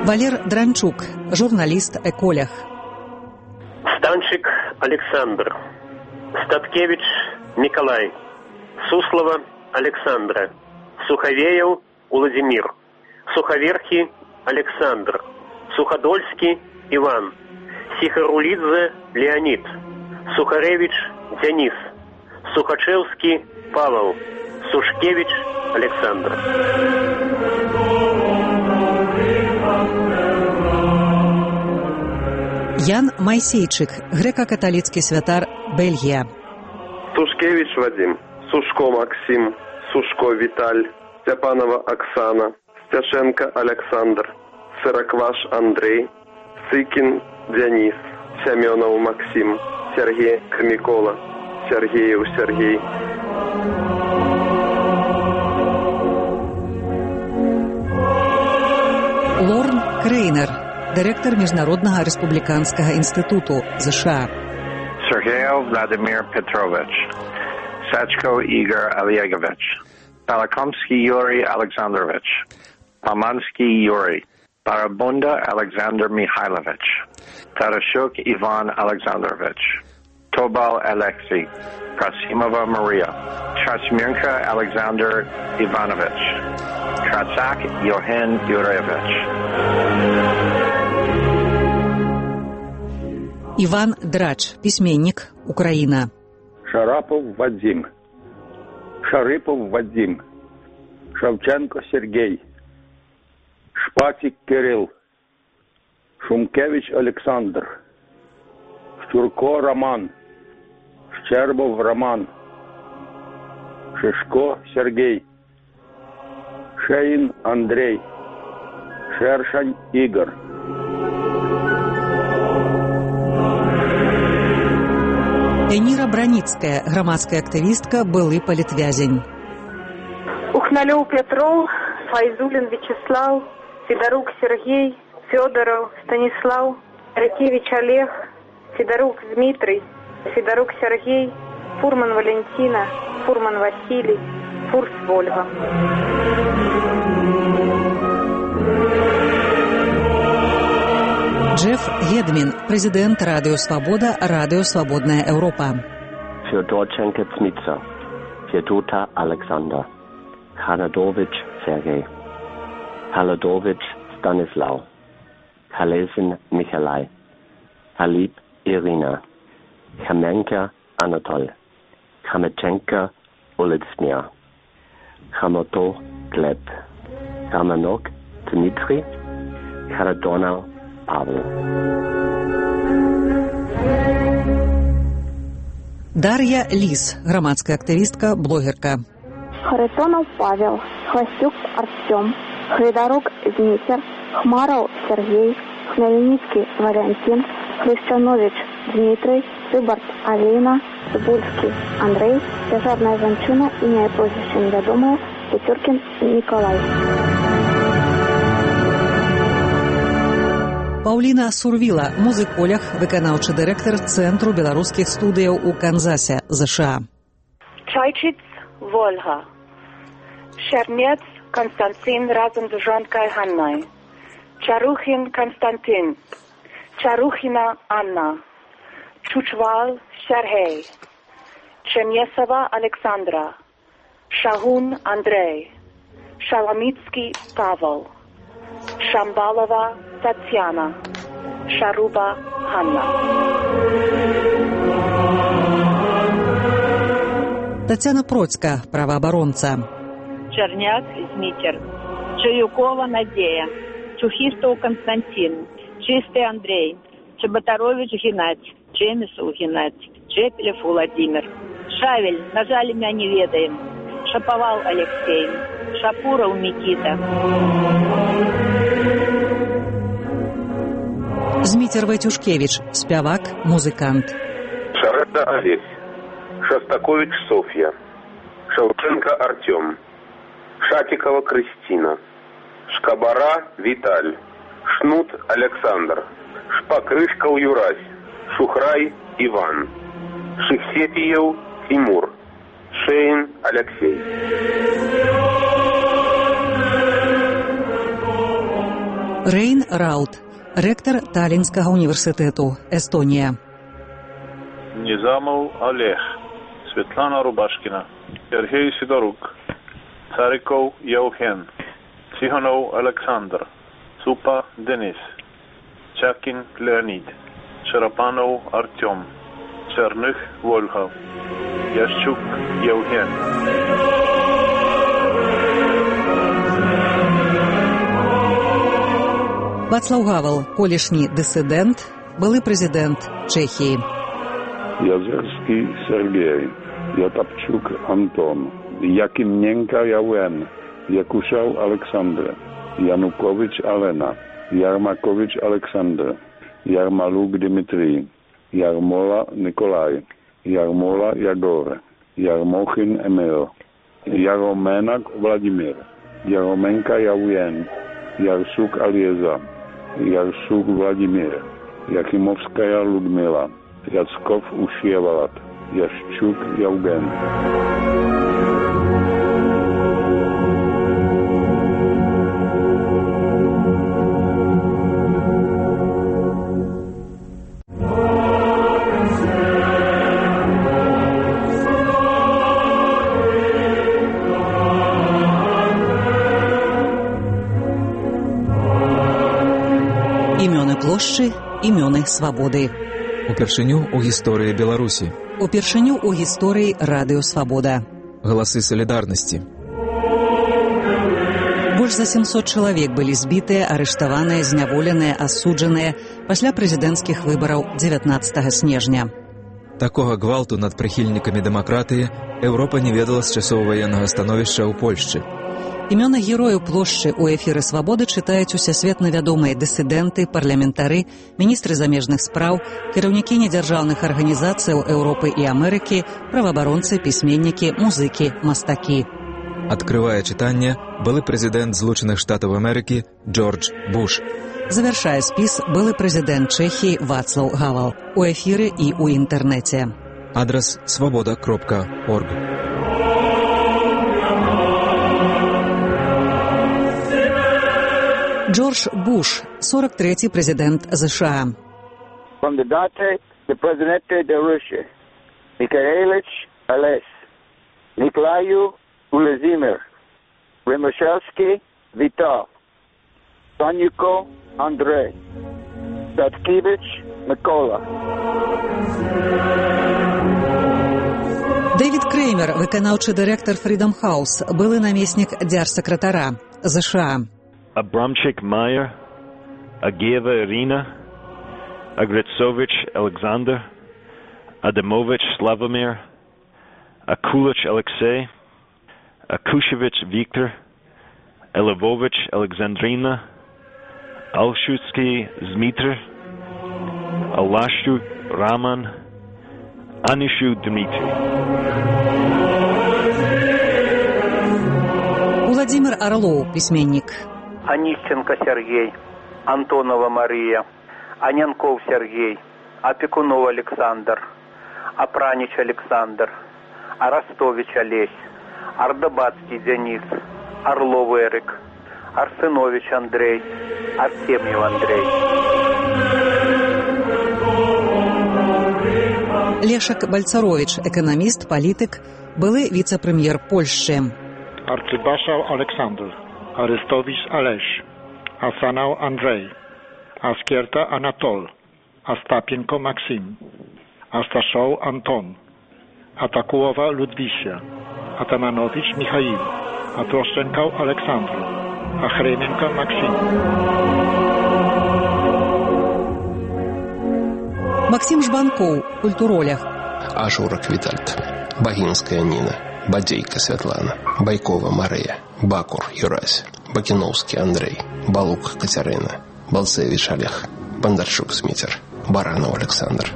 Валер Дранчук, журналист, эколог. Станчик Александр. Статкевич Николай. Суслова Александра. Суховеев Владимир. Суховерхий Александр. Суходольский Иван. Сихарулидзе Леонид. Сухаревич Денис. Сухачевский Павел. Сушкевич Александр. Ян Майсейчик, греко-католицкий святар, Бельгия. Сушкевич Вадим. Сушко Максим. Сушко Виталь. Степанова Оксана. Стяшенко Александр. Сырокваш Андрей. Сыкин Денис. Семенов Максим. Сергей Микола. Сергеев Сергей. Лорн Крейнер, директор Міжнародного республіканського інституту США. Sergeyev Vladimir Petrovich. Sachko Igor Olyegovich. Balakomsky Yuri Alexandrovich. Pamansky Yuri. Barabunda Alexander Mikhailovich. Tarashuk Ivan Alexandrovich. Tobal Alexei. Krasimova Maria. Trasmirka Alexander Ivanovich. Kratsak Yohan Yurevich. Иван Драч, письменник, Украина. Шарапов Вадим. Шарипов Вадим. Шевченко Сергей. Шпатик Кирилл. Шумкевич Александр. Щурко Роман. Щербов Роман. Шишко Сергей. Шейн Андрей. Шершань Игорь. Эніра Браніцкая, громадская активистка, былы палітвязень. Ухналёв Петров, Файзулин Вячеслав, Федорук Сергей, Федоров Станислав, Ракевич Олег, Федорук Дмитрий, Федорук Сергей, Фурман Валентина, Фурман Василий, Фурс Ольга. Джефф Гедмин, президент Радио Свобода, Радио Свободная Европа. Федорченко Цмитса, Федота Александр, Ханадович Сергей, Халадович Станислав, Халезин Михалай, Халиб Ирина, Хamenka Anatol, Хамеченко Владимир, Хамото Глеб, Хаманок Дмитрий, Харадонов Павел. Дар'я Лис, громадская активистка, блогерка. Харитонов Павел, Хвостюк Артем, Хридорук Дмитрий, Хмаров Сергей, Хмельницкий Валентин, Хрещанович Дмитрий, Цибарт Алина, Цибульский Андрей, Державная Жанчина, имя и прозвище неведомое, Петеркин Николай. Паўліна Сурвіла, музыколог, выканаўчы дырэктар Цэнтру беларускіх студыяў у Канзасе, США. Чайчиц Вольга. Шернец Константин разом з жонкой Ганной. Чарухин Константин. Чарухина Анна. Чучвал Сергей. Чернесова Александра. Шагун Андрей. Шаламицкий Павел. Шамбалова Татьяна. Шаруба Ганна. Татьяна Процька, правооборонца. Черняк Змитер. Чаюкова Надея. Чухистов Константин. Чистый Андрей. Чеботарович Геннадий. Чемисов Геннадий. Чепелев Владимир. Шавель, на жаль, меня не ведаем. Шаповал Алексей. Шапуров Никита. Змитер Вайтюшкевич, спявак, музыкант. Шареда Олесь. Шостакович Софья. Шевченко Артем. Шатикова Кристина. Шкабара Виталь. Шнут Александр. Шпакрышков Юрась. Шухрай Иван. Шихсепиев Тимур. Шейн Алексей. Рейн Раут, ректор Таллінського університету, Естонія. Низамов Олег, Светлана Рубашкина, Сергей Сидорук, Цариков Евген, Тихонов Александр, Супа Денис, Чакин Леонид, Шарапанов Артем, Черных Вольга, Ящук Евген. Вацлав Гавел, колишній дисидент, былий президент Чехії. Язерский Сергей, Ятапчук Антон, Якимненко Яуен, Якушев Александр, Янукович Алена, Ярмакович Александр, Ярмалук Дмитрий, Ярмола Николай, Ярмола Ягор, Ярмохин Emil, Jaromenak Vladimir, Jaromenka Jaujen, Jarsuk Alieza, Jarsuk Vladimir, Jachimovskaya Ludmila, Jackov Ušievalat, Jaščuk Jaugen. Імёны плошчы, імёны свабоды. Упершыню у гісторыі Беларусі. Упершыню у гісторыі Радыё Свабода. Галасы салідарнасці. Больш за 700 чалавек былі збітыя, арыштаваныя, зняволеныя, асуджаныя пасля прэзідэнцкіх выбараў 19 снежня. Такога гвалту над прыхільнікамі дэмакратыі Еўропа не ведала з часоў ваеннага становішча ў Польшчы. Імёны герояў плошчы ў эфіры «Свабоды» чытаюць усесветна вядомыя дысідэнты, парламентары, міністры замежных спраў, кіраўнікі недзяржаўных арганізацыяў Еўропы і Амерыкі, праваабаронцы, пісьменнікі, музыкі, мастакі. Адкрывае чытанне былы прэзідэнт Злучаных Штатаў Амерыкі Джордж Буш. Завяршае спіс былы прэзідэнт Чэхіі Вацлаў Гавел. У эфіры і ў інтэрнэце. Адрас свабода.орг. Джордж Буш, 43-й президент США. Кандидаты в президенты России. Михайлович Олесь, Николаю Владимир, Римашевский Витал, Санюков Андрей, Таткевич Микола. Дэвид Креймер, выканаўчы дырэктар Freedom House, былы намеснік дзярсакратара США. Abramchik Meyer, Ageva Irina, Agritsovich Alexander, Adamovich Slavomir, Akulich Alexei, Akushevich Viktor, Elevovich Alexandrina, Alshutsky Dmitry, Alashu Raman, Anishu Dmitry. Владимир Орлов, письменник. Онищенко Сергей, Антонова Мария, Анянков Сергей, Опекунов Александр, Апранич Александр, Аростович Олесь, Ардабатский Денис, Орлов Эрик, Арсенович Андрей, Артемьев Андрей. Лешак Бальцарович, экономист, политик, былы вице-премьер Польши. Арцыбашев Александр, Арестович Олесь, Асанов Андрей, Аскерта Анатол, Остапенко Максим, Асташов Антон, Атакулова Людвища, Атаманович Михаил, Атрощенков Александр, Охременко Максим. Максим Жбанков, культуролог. Ажурок Витальд, Багинская Нина, Бадейка Светлана, Байкова Мария, Бакур Юрась, Бакиновский Андрей, Балук Катерина, Балцевич Олег, Бондарчук Смитер, Баранов Александр.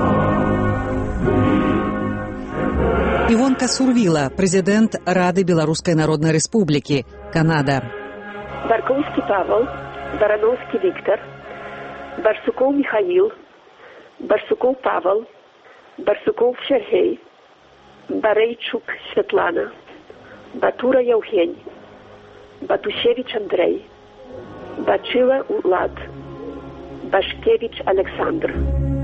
Івонка Сурвіла, президент Рады Белорусской Народной Республики, Канада. Барковский Павел, Барановский Виктор, Барсуков Михаил, Барсуков Павел, Барсуков Сергей, Барейчук Светлана, Батура Евгений, Батусевич Андрей, Бачила Улад, Башкевич Александр.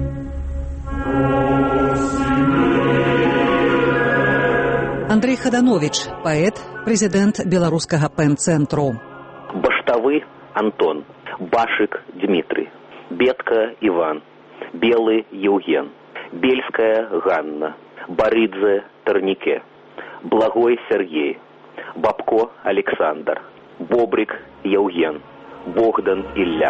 Андрей Хаданович, паэт, прэзідэнт беларускага пэн-цэнтру. Баштавы Антон, Башик Дмитрий, Бетка Иван, Белый Евген, Бельская Ганна, Боридзе Торнике, Благой Сергей, Бабко Александр, Бобрик Евген, Богдан Ілля.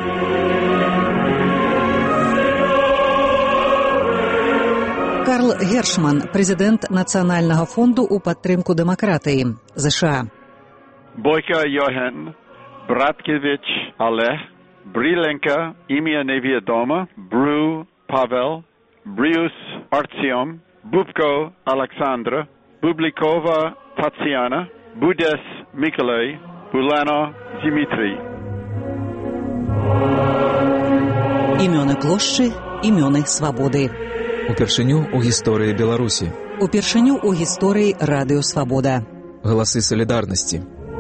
Карл Гершман, прэзідэнт Нацыянальнага фонду ў падтрымку дэмакратыі, ЗША. Бойко Йоген, Браткевич Олег, Бриленко, ім'я невідоме, Бру Павел, Брюс Артем, Бубко Олександр, Бубликова Татьяна, Будес Миколай, Булано Дмитрий. Імёны плошчы, імёны свабоды. Упершыню ў гісторыі Беларусі. Упершыню ў гісторыі Радыё Свабода. Галасы салідарнасці.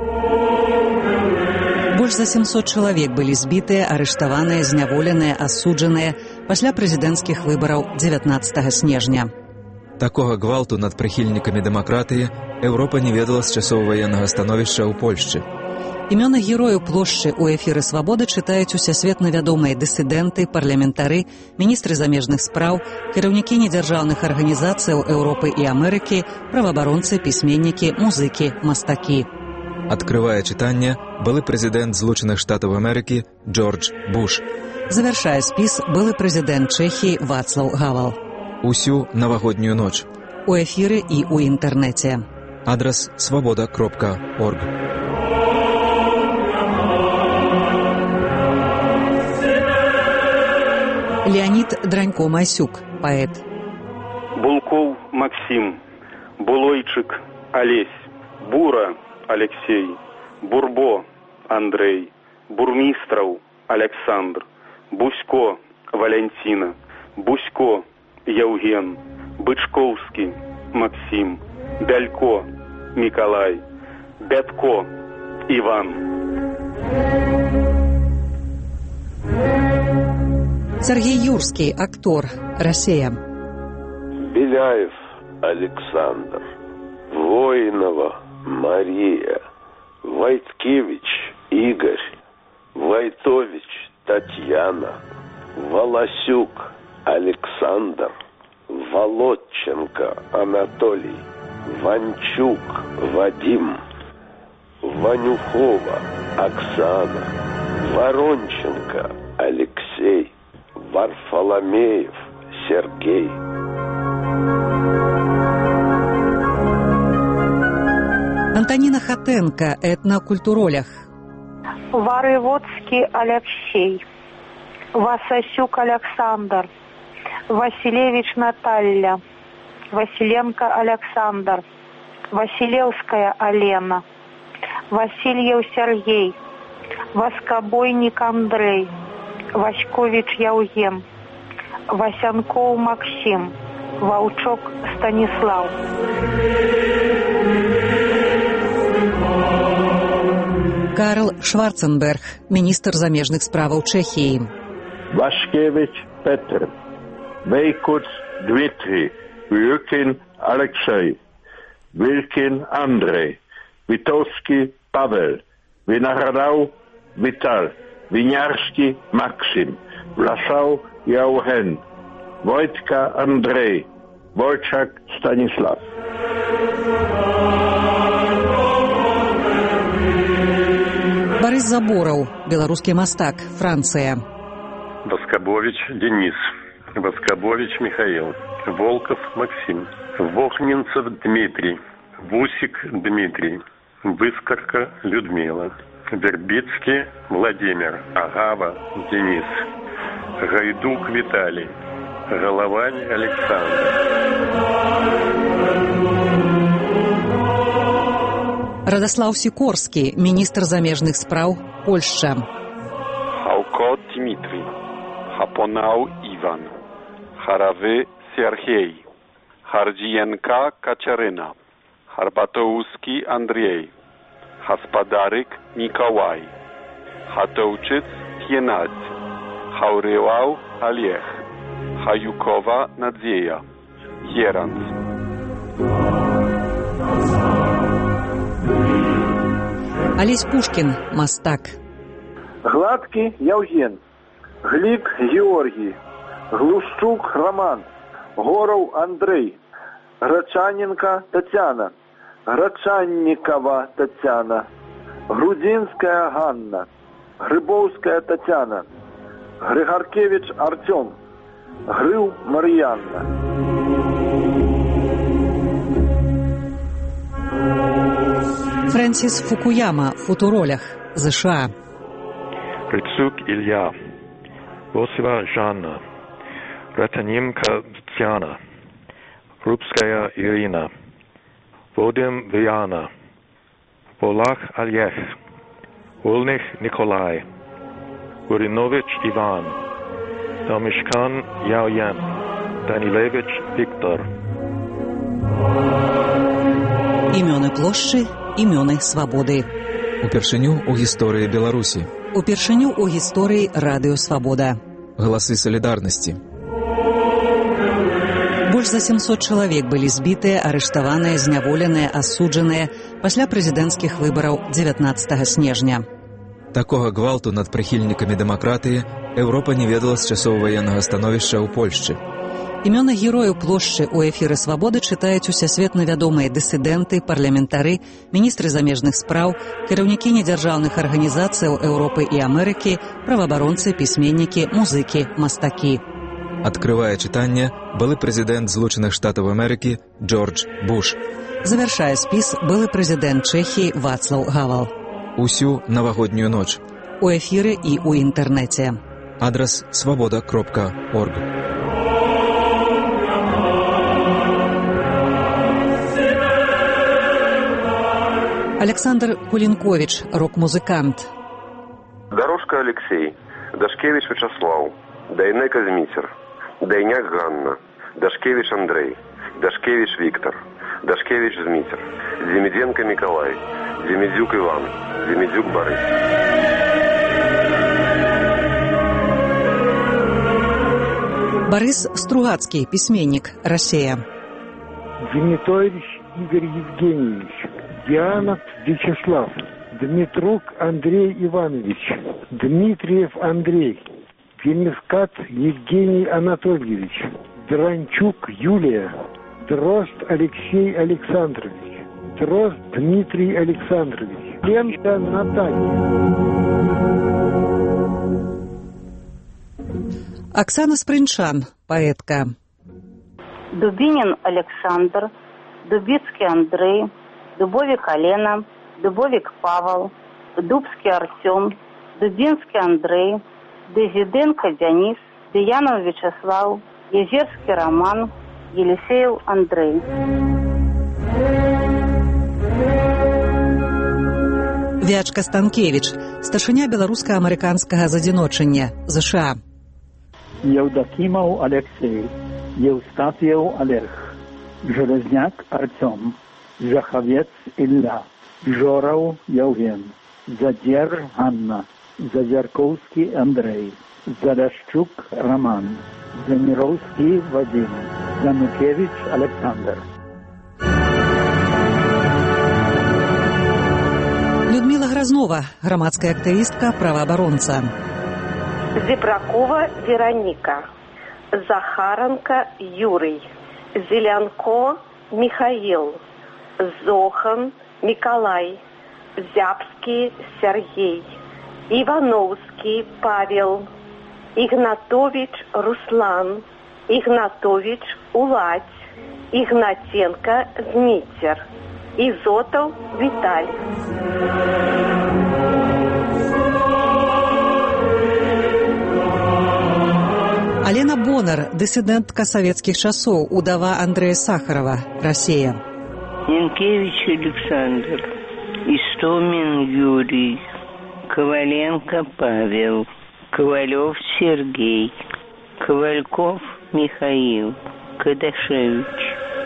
Больш за 700 чалавек былі збітыя, арыштаваныя, зняволеныя, асуджаныя пасля прэзідэнцкіх выбараў 19 снежня. Такога гвалту над прыхільнікамі дэмакратыі Еўропа не ведала з часоў ваеннага становішча ў Польшчы. Імёны герояў плошчы ў эфіры «Свабоды» чытаюць усесветна вядомыя дысідэнты, парламентары, міністры замежных спраў, кіраўнікі недзяржаўных арганізацыяў Еўропы і Амерыкі, праваабаронцы, пісьменнікі, музыкі, мастакі. Адкрывае чытанне былы прэзідэнт Злучаных Штатаў Амерыкі Джордж Буш. Завяршае спіс былы прэзідэнт Чэхіі Вацлаў Гавал. Усю навагоднюю ноч. У эфіры і ў інтэрнэце. Адрас свабода.орг. Леонид Дранько-Масюк, паэт. Булков Максим, Булойчик Олесь, Бура Алексей, Бурбо Андрей, Бурмистров Александр, Бусько Валентина, Бусько Евген, Бычковский Максим, Бялько Николай, Бятко Иван. Сергей Юрский, актор, Россия. Беляев Александр, Воинова Мария, Войткевич Игорь, Войтович Татьяна, Волосюк Александр, Володченко Анатолий, Ванчук Вадим, Ванюхова Оксана, Воронченко Алексей, Варфоломеев Сергей. Антонина Хатенко, этнокультуролог. Воеводский Алексей, Васасюк Александр, Василевич Наталья, Василенко Александр, Василевская Алена, Васильев Сергей, Воскобойник Андрей, Васькович Евген, Васянков Максим, Волчок Станислав. Карл Шварценберг, міністр замежных справаў Чэхіі. Вашкевич Петр, Вейкуц Дмитрий, Вилкин Алексей, Вилкин Андрей, Витовский Павел, Виноградов Виталь, Винярский Максим, Власов Евген, Войтка Андрей, Волчак Станислав. Борис Заборов, белорусский мастак, Франция. Воскобович Денис, Воскобович Михаил, Волков Максим, Вохнинцев Дмитрий, Вусик Дмитрий, Выскорка Людмила, Вербицкий Владимир, Агава Денис, Гайдук Виталий, Головань Александр. Радослав Сикорский, министр замежных спраў, Польша. Хауко Дмитрий, Хапонау Иван, Харавы Сергей, Хардиенко Катерина, Харбатоуский Андрей, Хаспадарик Николай, Хатовчиц Геннадий, Хауреlau Олег, Хаюкова Надзея, Геранц. Олесь Пушкин, мастак. Гладкий Евген, Глик Георгий, Глущук Роман, Горов Андрей, Грачаненко Татьяна, Грачанникова Татьяна, Грудинская Ганна, Грибовская Татьяна, Григоркевич Артем, Грив Марьянна. Фрэнсис Фукуяма, футуролях, США. Грицук Илья, Восева Жанна, Ратаненко Татьяна, Крупская Ирина, Водим Виана, Волах Олег, Волних Николай, Уринович Иван, Домишкан Яоян, Данилевич Виктор. Імёны плошчы, імёны свабоды. Упершыню ў гісторыі Беларусі. Упершыню ў гісторыі Радыё Свабода. Галасы салідарнасці. Больш за 700 чалавек былі збітыя, арыштаваныя, зняволеныя, асуджаныя пасля прэзідэнцкіх выбараў 19 снежня. Такога гвалту над прыхільнікамі дэмакратыі Еўропа не ведала з часоў ваеннага становішча ў Польшчы. Імёны герояў плошчы ў эфіры Свабоды чытаюць усесветна вядомыя дысідэнты, парламентары, міністры замежных спраў, кіраўнікі недзяржаўных арганізацыяў Еўропы і Амерыкі, праваабаронцы, пісьменнікі, музыкі, мастакі. Адкрывае чытанне былы прэзідэнт Злучаных Штатаў Амерыкі Джордж Буш. Завяршае спіс былы прэзідэнт Чэхіі Вацлаў Гавал. Усю навагоднюю ноч. У эфіры і ў інтэрнэце. Адрас свабода.орг. Александр Кулінкович, рок-музыкант. Дорожка Алексей, Дашкевич Вячеслав, Дайнека Змитер, Дайняк Ганна, Дашкевич Андрей, Дашкевич Виктор, Дашкевич Змитер, Демиденко Николай, Демидюк Иван, Демидюк Борис. Борис Стругацкий, письменник, Россия. Дмитрович Игорь Евгеньевич, Дианов Вячеслав, Дмитрук Андрей Иванович, Дмитриев Андрей, Вельмискат Евгений Анатольевич, Дранчук Юлия, Дрозд Алексей Александрович, Дрозд Дмитрий Александрович, Ленка Наталья. Оксана Спринчан, поэтка. Дубинин Александр, Дубицкий Андрей, Дубовик Алена, Дубовик Павел, Дубский Артем, Дубинский Андрей, Дезиденко Денис, Деянов Вячеслав, Езерский Роман, Елисеев Андрей. Вячка Станкевич, старшыня беларуска-амерыканскага задзіночання, ЗША. Евдокимов Алексей, Евстафьев Олег, Железняк Артем, Жаховец Илья, Жоров Евген, Задер Анна, Задерковский Андрей, Задашчук Роман, Замировский Вадим, Занукевич Александр. Людмила Грознова, громадская активистка, правооборонца. Зебракова Вероника, Захаренко Юрий, Зеленко Михаил, Зохан Николай, Зябский Сергей, Ивановский Павел, Игнатович Руслан, Игнатович Уладь, Игнатенко Дмитер, Изотов Виталь. Алена Бонар, дысідэнтка савецкіх часоў, удава Андрэя Сахарова, Россия. Янкевич Александр, Истомин Юрий, Коваленко Павел, Ковалев Сергей, Ковальков Михаил, Кадашевич,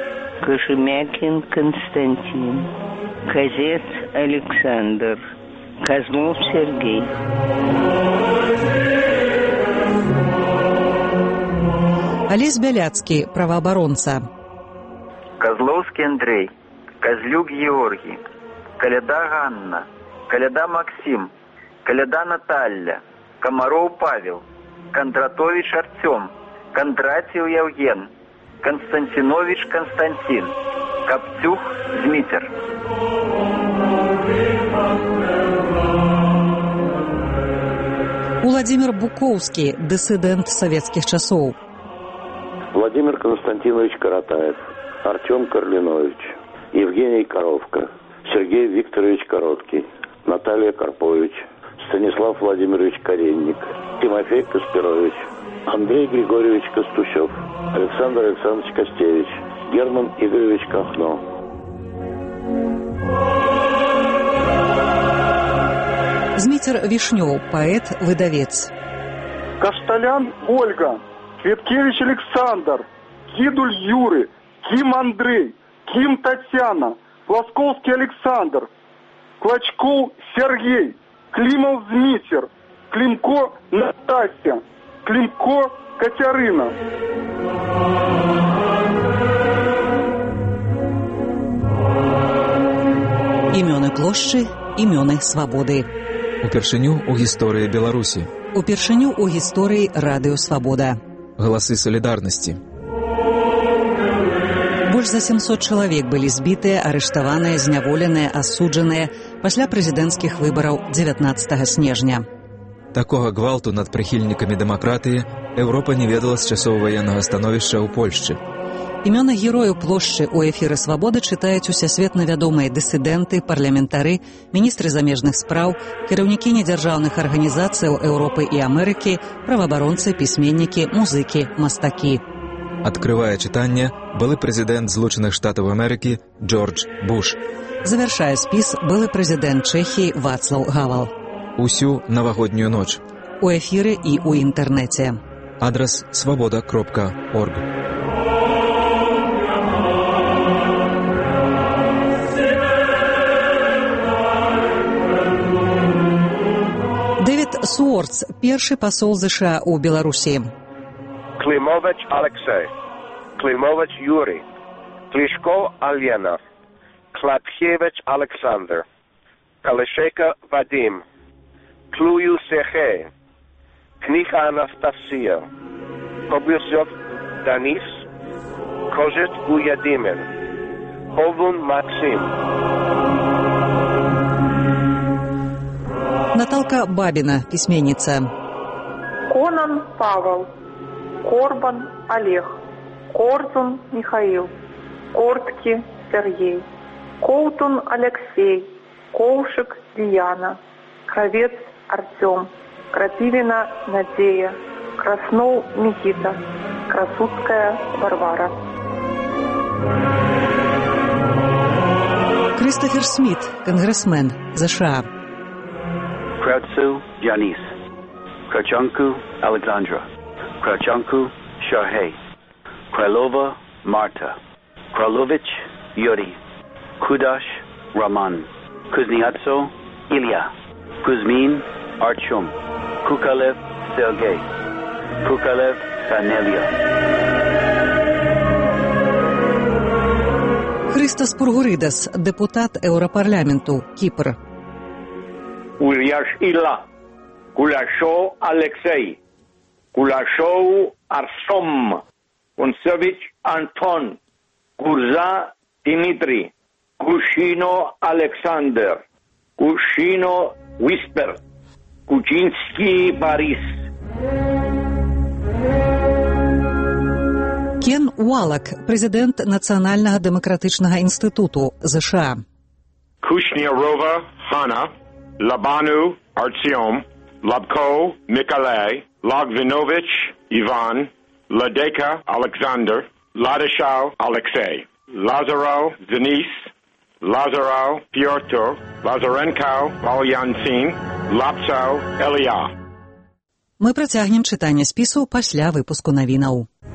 Кожемякин Константин, Казец Александр, Козлов Сергей. Олесь Бяляцкий, правооборонца. Козловский Андрей, Козлюк Георгий, Коляда Ганна, Коляда Максим, Коляда Наталья, Комаров Павел, Кондратович Артем, Кондратьев Евген, Константинович Константин, Коптюх Дмитр. Владимир Буковский, диссидент советских часов. Владимир Константинович Каратаев, Артем Карлинович, Евгений Коровко, Сергей Викторович Короткий, Наталья Карпович, Станислав Владимирович Каренник, Тимофей Каспирович, Андрей Григорьевич Костущев, Александр Александрович Костевич, Герман Игоревич Кахно. Змитер Вишнев, поэт, выдавец. Кашталян Ольга, Кветкевич Александр, Кидуль Юрий, Ким Андрей, Ким Татьяна, Плосковский Александр, Клочков Сергей, Климов Змитер, Климко Настасья, Климко Катерина. Імёны плошчы, імёны свабоды. Упершыню ў гісторыі Беларусі. Упершыню ў гісторыі Радыё Свабода. Галасы салідарнасці. Больш за 700 чалавек былі збітыя, арыштаваныя, зняволеныя, асуджаныя пасля прэзідэнцкіх выбараў 19 снежня. Такога гвалту над прыхільнікамі дэмакратыі Еўропа не ведала з часоў ваеннага становішча ў Польшчы. Імёны герояў плошчы ў эфіры «Свабоды» чытаюць усесветна вядомыя дысідэнты, парламентары, міністры замежных спраў, кіраўнікі недзяржаўных арганізацыяў Еўропы і Амерыкі, праваабаронцы, пісьменнікі, музыкі, мастакі. Адкрывае чытанне былы прэзідэнт Злучаных Штатаў Амерыкі Джордж Буш. Завяршае спіс былы прэзідэнт Чэхіі Вацлаў Гавал. Усю навагоднюю ноч. У эфіры і ў інтэрнэце. Адрас свабода.орг. Суорц, першы пасол ЗША ў Беларусі. Климович Алексей, Климович Юрий, Клишко Альена, Клапхевич Александр, Калишека Вадим, Клую Сергей, Книха Анастасия, Кобрюсов Данис, Кожет Владимир, Ховун Максим. Наталка Бабина, письменница. Конан Павел, Корбан Олег, Корзун Михаил, Кортки Сергей, Коутун Алексей, Коушек Диана, Кровец Артем, Крапивина Надея, Краснов Никита, Красудская Варвара. Кристофер Смит, конгрессмен, США. Krautsu Yanis, Krachanku Alexandra, Krachanku Sharhei, Krylova Marta, Krylovich Yuri, Kudash Raman, Kuznetsov Ilya, Kuzmin Artyom, Kukalev Sergei, Kukalev Sanelia. Христос Пургуридас, депутат Европарламенту, Кипр. Ульяш Илла, Кулашов Алексей, Кулашов Арсом, Кунцевич Антон, Курза Дмитрий, Кушино Александр, Кушино Виспер, Кучинский Борис. Кен Уалак, президент Национального демократичного институту США. Kushnierova Hanna, Labanu Artyom, Labko Mikolai, Logvinovich Ivan, Ladeka Alexander, Ladishau Alexei, Lazarov Denis, Lazarov Pyotr, Lazarenko Valyantin, Lapsau Elia. Мы працягнем чытанне спісу пасля выпуску навінаў.